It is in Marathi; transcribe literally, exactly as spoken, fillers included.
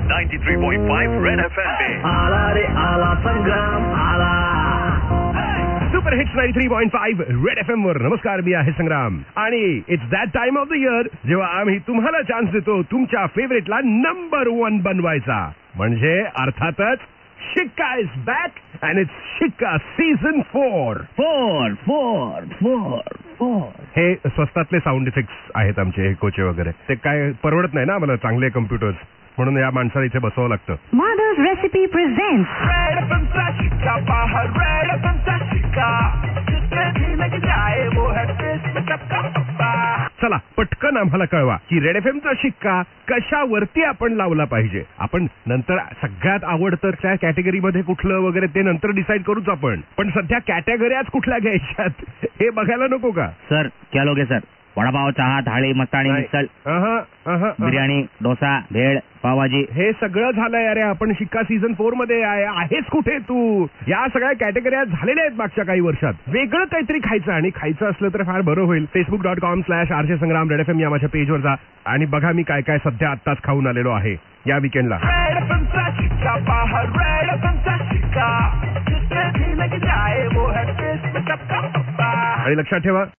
तिरानवे पॉइंट पाच रेड एफ एम पे आला रे आला संग्राम आला. सुपर हिट्स तिरानवे पॉइंट पाच रेड एफ एम वर नमस्कार, मी आहे संग्राम आणि it's that time of the year जेव्हा आम्ही तुम्हाला चान्स देतो तुमच्या फेवरेटला नंबर वन बनवायचा. म्हणजे अर्थातच शिक्का इज बॅक अँड इट्स शिक्का season four. Four four four four हे स्वस्तातले साऊंड इफेक्ट्स आहेत आमचे कोचे वगैरे. ते काय परवडत नाही ना आम्हाला चांगले कम्प्युटर्स, म्हणून या माणसाला इथे बसवावं लागतं. Mother's Recipe presents red F M चा शिक्का पहा, रेड एफ एम चा शिक्का जिससे भी लग जाए वो है टेस्ट सबका पप्पा. चला पटकन आम्हाला कळवा की रेड एफ एम चा शिक्का कशावरती आपण लावला पाहिजे. आपण नंतर सगळ्यात आवडतं त्या कॅटेगरीमध्ये कुठलं वगैरे ते नंतर डिसाईड करूच आपण, पण सध्या कॅटेगरीज कुठल्या घ्यायच्यात हे बघायला नको का. सर क्या लोगे सर? वडापाव, चहा, थाळी, मस्ताणी, मिसल, अहं, अहं, अहं. बिर्याणी, डोसा, भेळ, पावभाजी. हे सगळं झालंय. अरे आपण शिक्का सीझन फोर मध्ये आहे, आहेस कुठे तू? या सगळ्या कॅटेगऱ्या झालेल्या आहेत मागच्या काही वर्षात. वेगळं काहीतरी खायचं आणि खायचं असलं तर फार बरं होईल. Facebook dot com slash RJ Sangram red F M या माझ्या पेजवर जा आणि बघा मी काय काय सध्या आत्ताच खाऊन आलेलो आहे या विकेंडला. रेड एफ एम चा शिक्का पहा, रेड एफ एम चा शिक्का जिससे भी लग जाए वो है टेस्ट सबका पप्पा. आणि लक्षात ठेवा